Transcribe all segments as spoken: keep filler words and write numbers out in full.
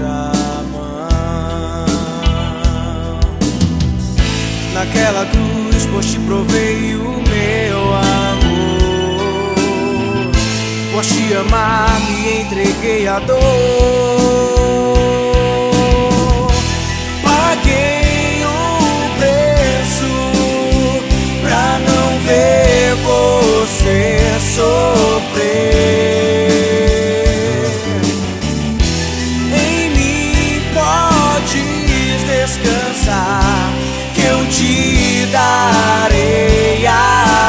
contramão. Naquela cruz, pois te provei o meu amor. Pois te amar, me entreguei à dor. Paguei o preço pra não ver você sofrer. Em mim podes descansar, que eu te darei a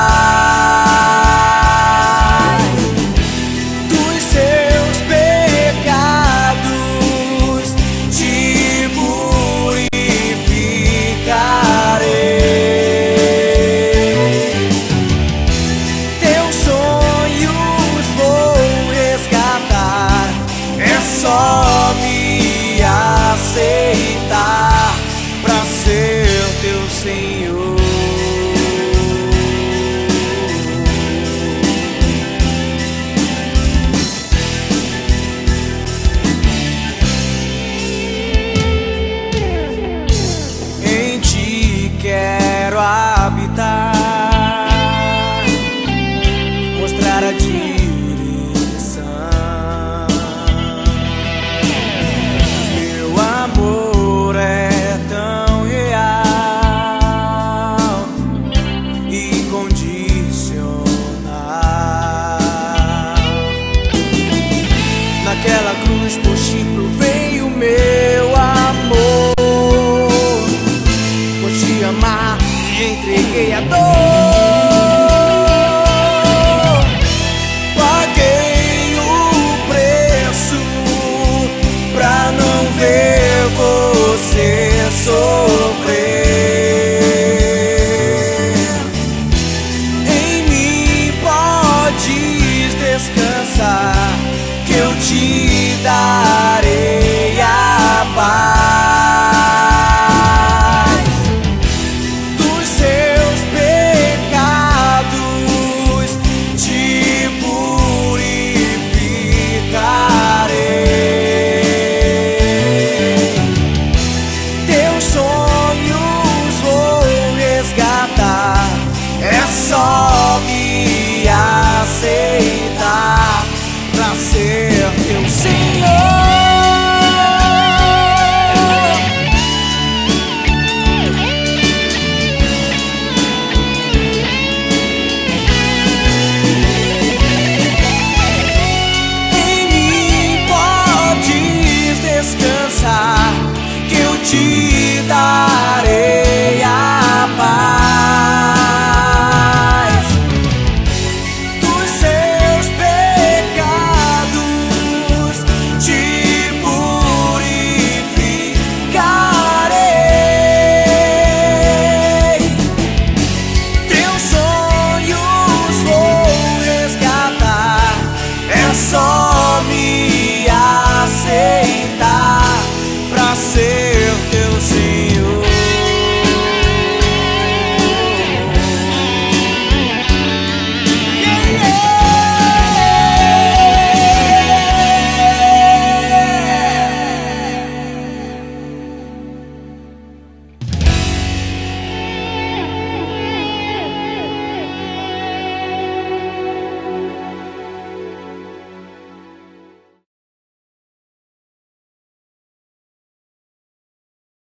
paz. Dos seus pecados te purificarei. Teus sonhos vou resgatar, é só me aceitar pra ser teu Senhor. Em ti quero habitar, mostrar a direção. Meu amor é tão real, incondicional. Naquela cruz, por ti provei o meu amor. Por te amar, me entreguei à dor. Paguei o preço pra não ver você sofrer. Em mim podes descansar, que eu te darei a paz. Dos seus pecados te purificarei. Teus sonhos vou resgatar, é só me aceitar pra ser teu Senhor. Em mim podes descansar, que eu te